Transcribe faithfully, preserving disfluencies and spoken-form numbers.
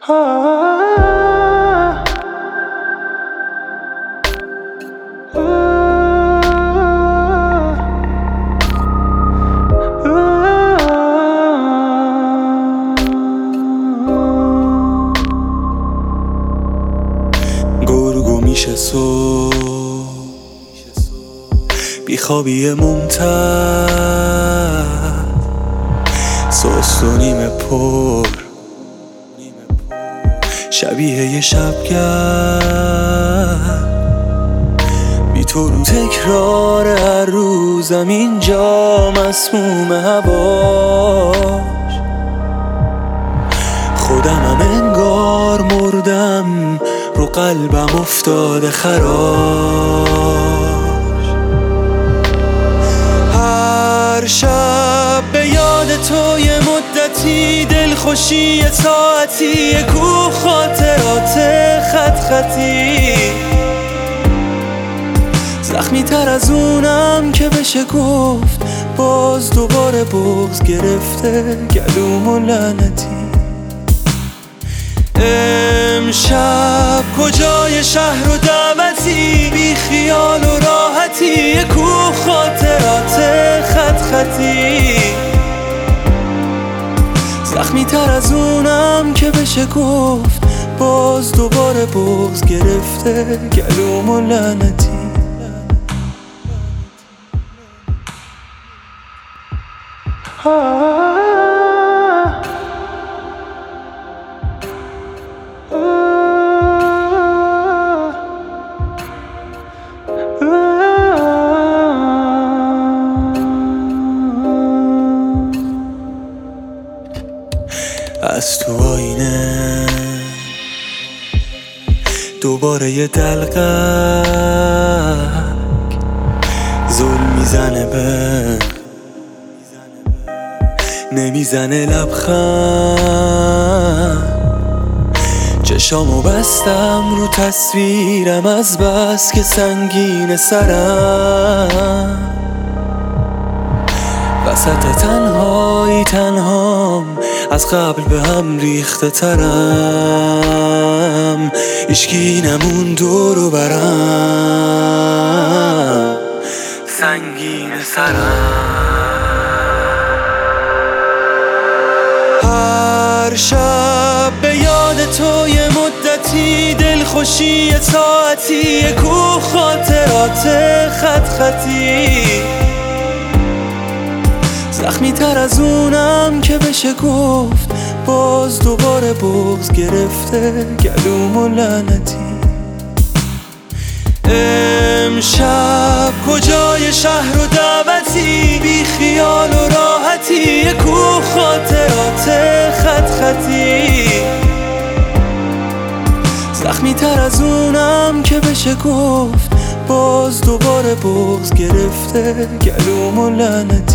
گرگو میشه صبح بیخوابی ممتد، سست و نیمه پر شبیه یه شبگرد، بی تو رو تکرار هر روزم اینجا مسموم هواش. خودمم انگار مردم، رو قلبم افتاده خراش. هر شب به یاد تو یه مدتی، دلخوشی یه ساعتی، یه کوه خاطرات خط خطی، زخمی تر از اونم که بشه گفت، باز دوباره بغض گرفته گلوم و لعنتی. امشب کجای شهر و دعوتی، بی خیال و راحتی، یه کوه خاطرات خط خطی، زخمی تر از اونم که بشه گفت، باز دوباره بغض گرفته گلوم و لعنتی. از تو آینه دوباره یه دلقک ظلم میزنه به نمیزنه لبخند. چشامو بستم رو تصویرم از بس که سنگین سرم، وسط تنهایی تنهام، از قبل به هم ریخته ترم، هیچکی نمون دور و برم، سنگین سرم. هر شب به یاد تو یه مدتی، دلخوشی یه ساعتی، یه کوه خاطرات خط خطی، زخمی تر از اونم که بشه گفت، باز دوباره بغض گرفته گلوم و لعنتی. امشب کجای شهر و دعوتی، بی خیال و راحتی، یه کوه خاطرات خط خطی، زخمی تر از اونم که بشه گفت، باز دوباره بغض گرفته گلوم و لعنتی.